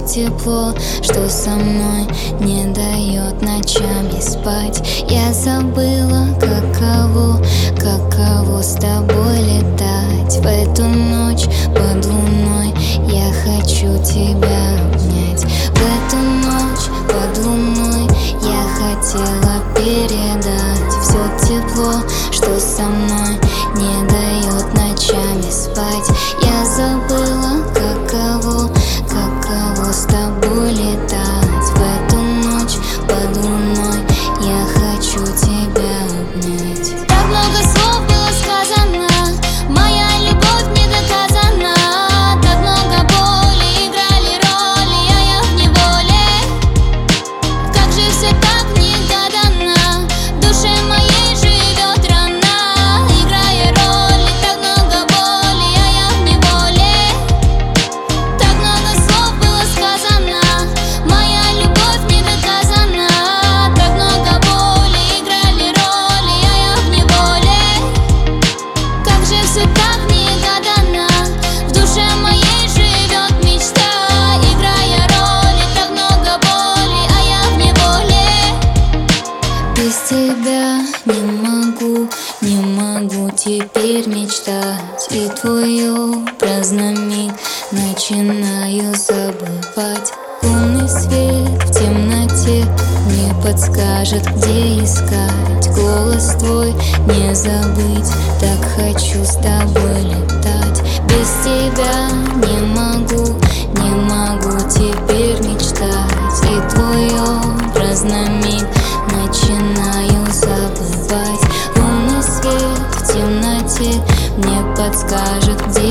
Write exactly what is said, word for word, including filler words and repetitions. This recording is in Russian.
тепло, что со мной не дает ночами спать. Я забыла, каково, каково с тобой летать. В эту ночь под луной я хочу тебя обнять. В эту ночь под луной я хотела передать все тепло, что со мной не дает ночами спать. Я забыла, каково, каково с тобой летать. В эту ночь под луной я хочу тебя обнять. Так много слов было сказано, моя любовь не доказана. Так много боли играли роли, а я в неволе. Как же все так негаданно, в душе моей живет рана, играя роли. Так много боли, а я в неволе. Так много слов было сказано, моя любовь не доказана. Так много боли играли роли, а я в неволе. Как же все так негаданно, в душе моей живет мечта, играя роли. Так много боли, а я в неволе. Без тебя не могу, не могу теперь мечтать. И твой образ на миг начинаю забывать. Лунный свет в темноте мне подскажет, где искать. Голос твой не забыть, так хочу с тобой летать. Без тебя не могу, не могу теперь мечтать. И твой образ на миг начинаю забывать. Лунный свет в темноте мне подскажет, где